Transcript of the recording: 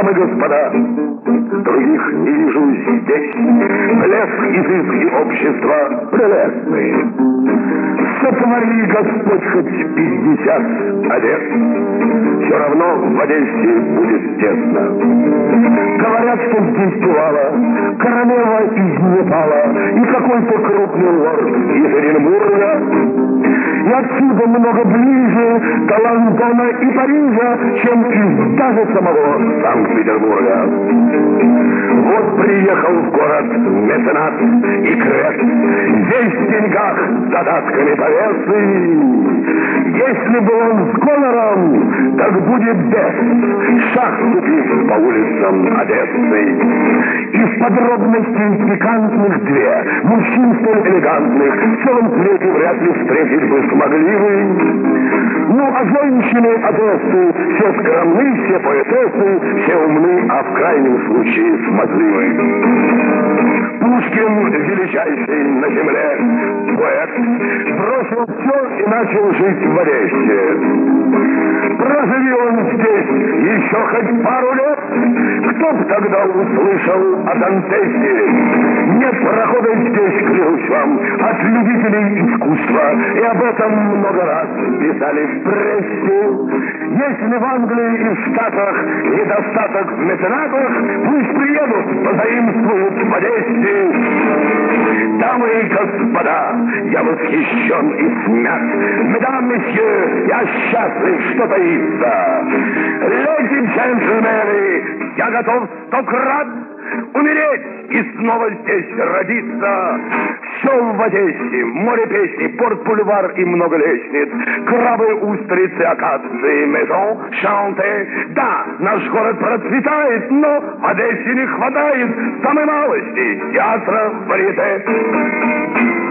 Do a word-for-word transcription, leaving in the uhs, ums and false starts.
дамы, господа, других не вижу здесь. Блеск, изыск и общество прелестные. Сотвори, Господь, хоть пятьдесят лет, все равно в Одессе будет тесно. Говорят, что здесь бывала королева из Непала и какой-то крупный лорд из Оренбурга. И отсюда много ближе до Лондона и Парижа, чем из даже самого Санкт-Петербурга. Вот приехал в город меценат и крет, весь в деньгах задатками повесы. Если бы он с гонором, так будет бест, шаг ступив по улицам Одессы. Из подробностей пикантных две, мужчин столь элегантных, в целом свете вряд ли встретить бы смогли вы. Ну, а женщины Одессы все скромны, все поэтессы, все умны, а в крайнем случае смазливы. Пушкин, величайший на земле поэт, бросил все и начал жить в Одессе. Проживи он здесь еще хоть пару лет, кто б тогда услышал о Дантесе? Нет прохода здесь, клянусь вам, от любителей искусства, и об этом много раз писали в прессе. Если в Англии и в Штатах недостаток в меценатах, пусть приедут, позаимствуют в Одессе. Дамы и господа, я восхищен и смят. Мадам, месье, я счастлив, что таится. Леди, джентльмены, я готов сто крат умереть и снова здесь родиться. Все в Одессе, море песни, порт-бульвар и много лестниц, крабы, устрицы, акации, мезон, шанте. Да, наш город процветает, но в Одессе не хватает самой малости театра, варьете.